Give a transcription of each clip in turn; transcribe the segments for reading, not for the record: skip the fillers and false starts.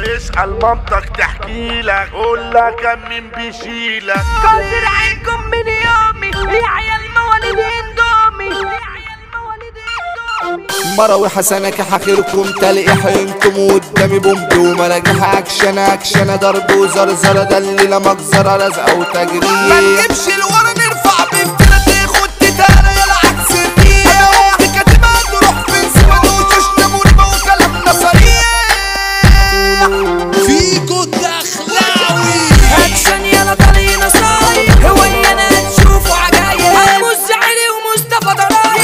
اسأل مامتك تحكيلك قولها كان مين بيشيلك. كتر عينكم من يومي يا عيال مواليد اندومي، يا عيال مواليد اندومي. مروي حسنك حخيركم تلاقي حينكم وقدامي بومب ومراجح اكشنه ضرب وزرزره دليله مجزره لازقه وتجريح. ما نجيبش الورا نرفع بفتنا تاخد تتانا يلعب سرية. انا امي كاتبها تروح فين سيبها وشوشنا مريبة وكلامنا صريح. فيكو الدخلاوي اكشن يلا طالعين صاير هوينا تشوفوا عجايب. مزعلي ومصطفى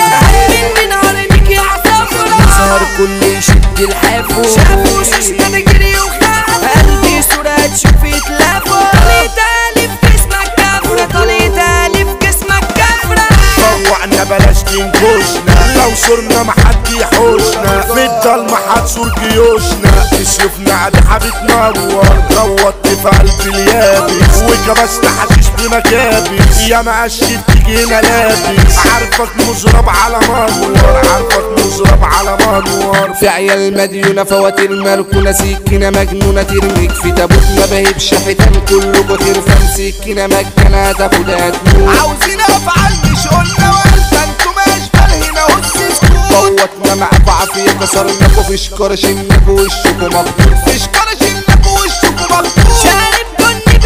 ضرايب من هرمك يا عصافرة. سهر كل يشد الحافو شافوا شاشنا تجري وخاف قلبي صورة تشوف يتلافوا. طليت الف جسمك كفرة، طليت الف جسمك كفرة. طوعنا بلاش تنكشنا لو صرنا محد يحوشنا في الضلمة هتصور جيوشنا. تشوفنا عدحة بتنور غوطت في قلب اليابس وكبست حشيش بمكابس. يا مقشف تيجي هنا لابس عارفك مزرب على منور، عارفك مزرب على منور. في عيال مديونة فواتير مركونة سكينة مجنونة ترميك في تابوت ما بهبش حيتان كله بخير فم سكينة مجنة تاخدها تموت. عاوزين افعال مش قلنا والده انتوا مش فالهنا هسسكوا. فوتنا معاكوا عافية كسرناكوا في شكار شنكوا وشكوا مخطوط. فيش كرشنكوا وشكوا مخطوط. شارب جن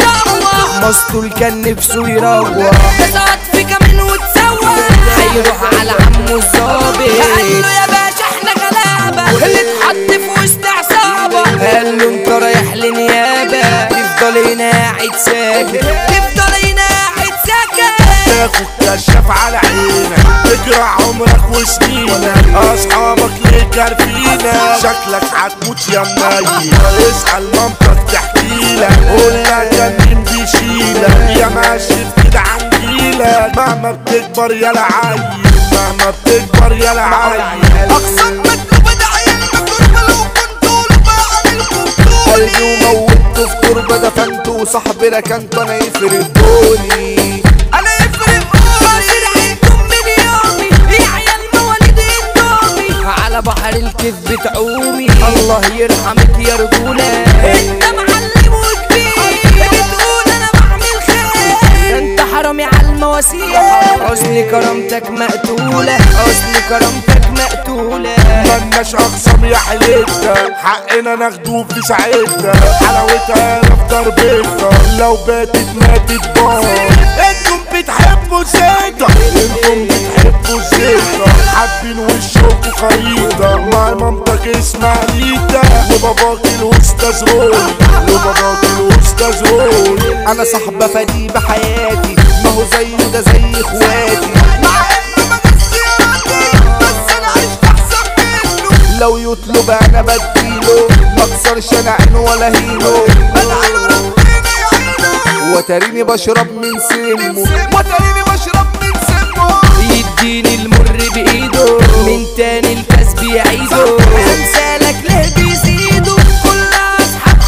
بيتدور مسطول كان نفسه يروح تسقط في كمين وتسوى. هيروح على عمه الظابط قال له يا باشا احنا غلابة اللي اتحط في وسط عصابة. قال له انت رايح لنيابة تفضل هنا قاعد ساكت، تفضل هنا قاعد ساكت. تاخد كشاف على عينك تجرع عمرك وسنينك. اصحابك ليه كارفينك شكلك هتموت يا منيل. اسأل مامتك تحكيلك قولها كان مين بيشيلك. يا ماشي كده عن جيلك مهما بتكبر يا العيل، مهما بتكبر يا العيل. اقسم مطلوب ده عيال مكتوبة لو كنتوا لبعضكم طول. قلبي وموته في تربة دفنته وصاحبي ركنته انا يفرق دولي. انا يفرق كتر عينكم من يومي يا عيال مواليد اندومي. على بحر الكذب تعومي الله يرحمك يا رجولة. انت معلم وكبير بتقول انا بعمل خير. انت حرامي على المواسير حسن كرامتك مقتولة، حسن كرامتك مقتولة. ملناش اخصام يا حليتنا حقنا ناخدوه في ساعتنا. حلاوتها في ضربتنا لو باتت ماتت بار. انتم بتحبوا الزيطة، انتم بتحبوا الزيطة. حابين وشكوا خريطة مع مامتك اسمها ريتا وباباك الاستاذ رول، وباباك الاستاذ رول. انا صاحبة فدي بحياتي ما هو زيه ده زي اخواتي. مع انه ما نسياني بس انا عشت احسن منه. لو يطلب انا بديله ما اكسرش انا عينه ولا هينه. بدعيله ربنا يعينه وتريني بشرب من سمه، وتريني بشرب من سمه. يديني المر بايده من تاني الكسب يعيده. امثالك ليه بيزيدوا كلها اصحاب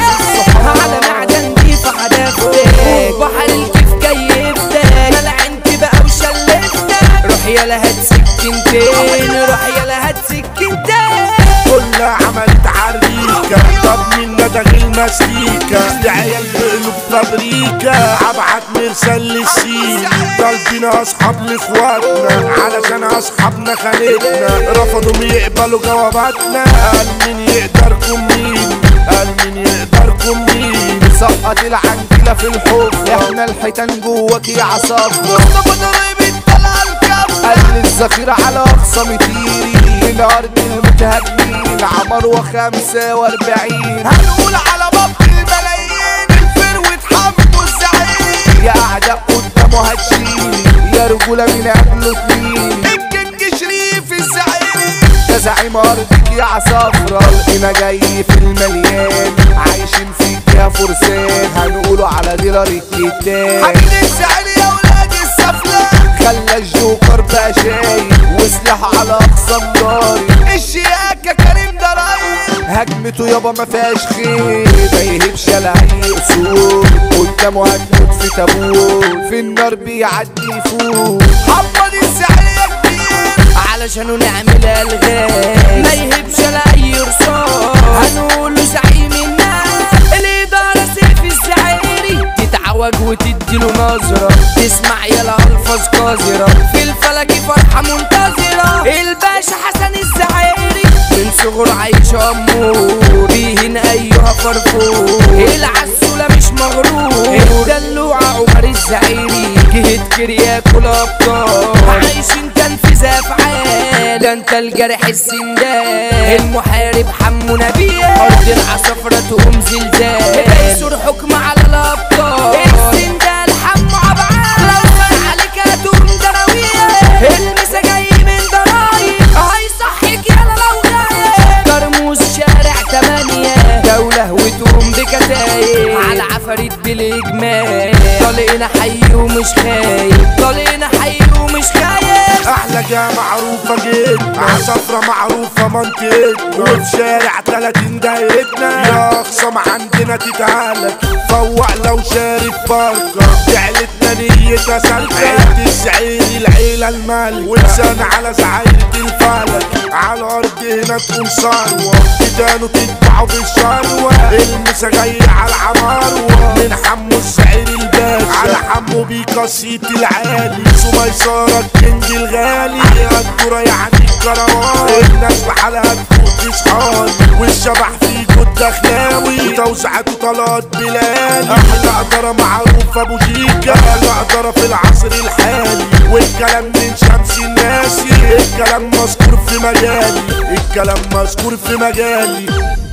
حجرات. على معدن دي في حدافتك بحر الكيف كيفتك ملعنت بقى وشلفتك. روح يلا هات سكينتين، روح يلا هات سكينتين. كلها عملت عريكة طب مين ندغ المسيكة. دي عيال بقلوب فابريكا عبعت مرسل للسين. طالبين اصحاب لاخواتنا علشان اصحابنا خانتنا. رفضوا يقبلوا جواباتنا قال مين يقدركم مين، قال مين يقدركم مين. سقط العنكلة في الحب احنا الحيتان جواك يا عصافرة. مصطفى ضريب الطلع الكف. قال الذخيرة على اقصى متيري الارض المتهجمين عمر 45. هنقول على باب الملايين الفروة حمو الزعيم. يا اعداء قدامه هتشيل يا رجولة من قبله تميل. الكينج شريف الزعيم ده زعيم ارضك يا عصافرة. لقينا جاي في المليان عايشين فيك يا فرسان. هنقوله على ديلر الكتاب حبيب الزعيم يا ولاد السفلة. خلى الجوكر بقى شايل وسلاح على اقصى مداري. الشياكة كريم ضرايب هجمته يابا ما فيهاش خير ما يهبش لا اي اصول. قدامه هتموت في تابوت في النار بيعدي يفوت. محمد الزعيم كبير علشانه نعمل الغاز ما يهبش لا اي رصاص. هنقوله زعيم نظرة تسمع يلا ألفاظ قذرة في الفلك فرحة منتظرة الباشا حسن الزعيري من صغر عايش أمور بيهن أيها فرفور العسولة مش مغرور الدلوعة عمر الزعيري جهد كرياكل أبطال عايشين تنفيذ أفعال ده انت الجرح السندال المحارب حمو نبيل أرض العصفرة تقوم زلزال يسور حكم على الأبطال السندال حمو عبعال لو صار عليك هتقوم دراوية المسا جاي من ضرايب هيصحيك يلا لو غايب كرموز شارع 8 دولة وتقوم بكتايب على عفاريت بالإجمال طلقنا حي ومش خايف طلقنا حي ومش خايف احلى جا معروفة جدا عصفرة معروفة منطقتنا وفي شارع 30 دايرتنا يا خصم عندنا تتعالك فوق لو شارب فرقة فعلتنا نيتها سالكة عيلة الزعيري العيلة المالكة ولسان على زعيرة الفلك على الارض هنا تقوم ثروة تدانوا تتبعوا بالشروة المسا جاي على العماروة من حمو الزعيري الباشا على حمو بيقصيت العالي سميسارة الكنج الغالي على الكرة يعني الكروان الناس بحالها تفوت صحابي والشبح فيكو الدخلاوي توزعات وطلات بلالي احلى قدرة معروفة بوتيكا احلى قدرة في العصر الحالي والكلام من شمس الناسي الكلام مذكور في مجالي الكلام مذكور في مجالي